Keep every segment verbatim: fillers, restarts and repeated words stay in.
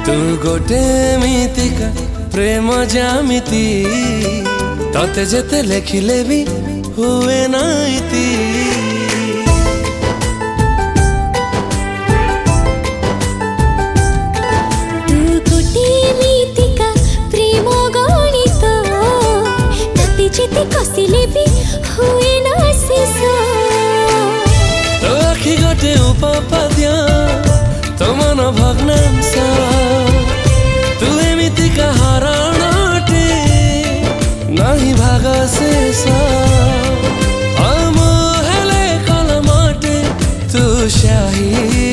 तू गोटे मितिका प्रेम जामिती तते जेते लेखिले भी हुए ना इति। तू गोटे मितिका प्रेम गणित तते जेते कसिले भी हुए ना शेष। तो आखि गोटे उपपद्य तो मन भग्नांश तू एमितिका हरणटे नहीं भाग शेष। हम हेले कलमटे तू शाही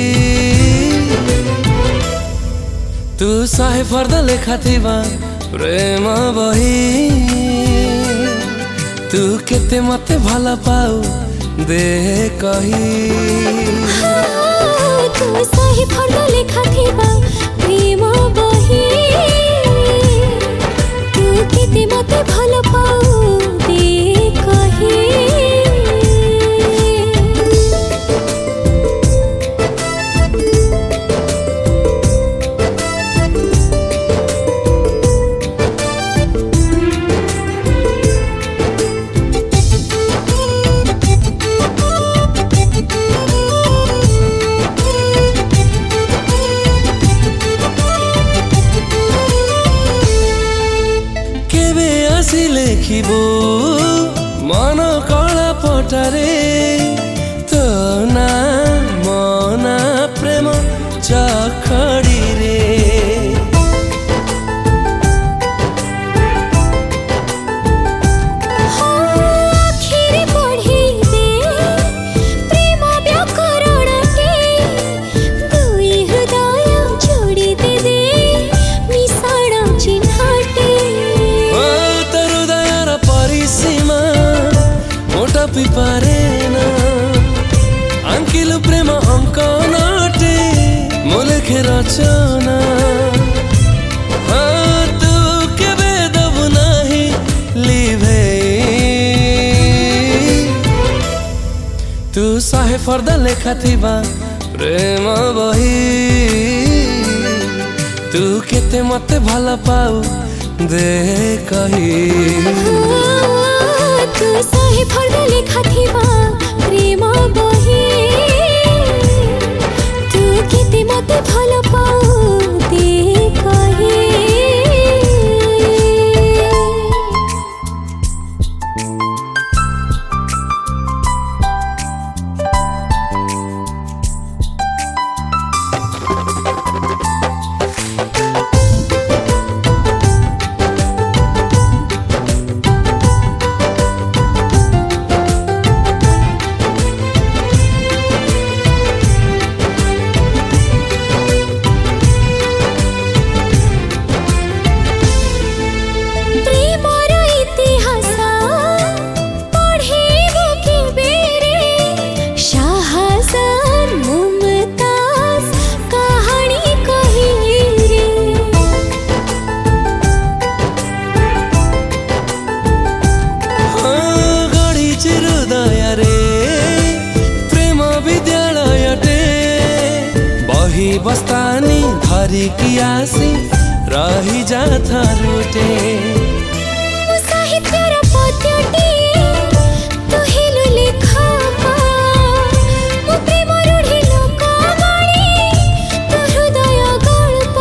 तू शहे फर्द लेखा थिबा प्रेम बही। तू केते मते भल पाऊ दे कही। तू शहे फर्द लेखा थिबा प्रेम बही। तू केते मते भल पाऊ दे कही। लेखिबो मन कला पटारे तो ना मना प्रेम चखड़ी रे। पिपारेना अंकिल प्रेम अंक नाटे मुलेखे रचना। हाँ तू केबे दबु नाही लिभे। तू शहे फर्द लेखा थिबा प्रेम बही। तू केते मते भल पाऊ दे कही। तू शहे फर्द लेखा थिबा प्रेम बही। तू केते मते भल पाऊ दे कही। बस्तानी धरी की आसी रही जाता रूटे। साहित्यर पद्यटी तू हेलु लेखा मो प्रेम रूढ़ी लोक गणी तू हृदय गल्प।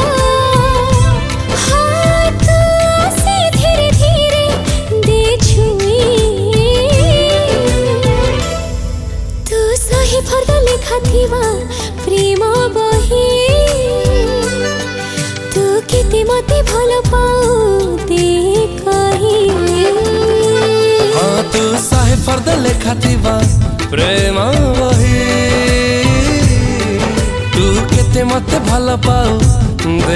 हाँ तू आसे धीरे धीरे दे छुई। तू शहे फर्द लेखा थिबा प्रेम बही। तू केते मते भल पाऊ दे कही। हाँ तू शहे फर्द लेखा थिबा प्रेम बही। तू केते मते भल पाऊ दे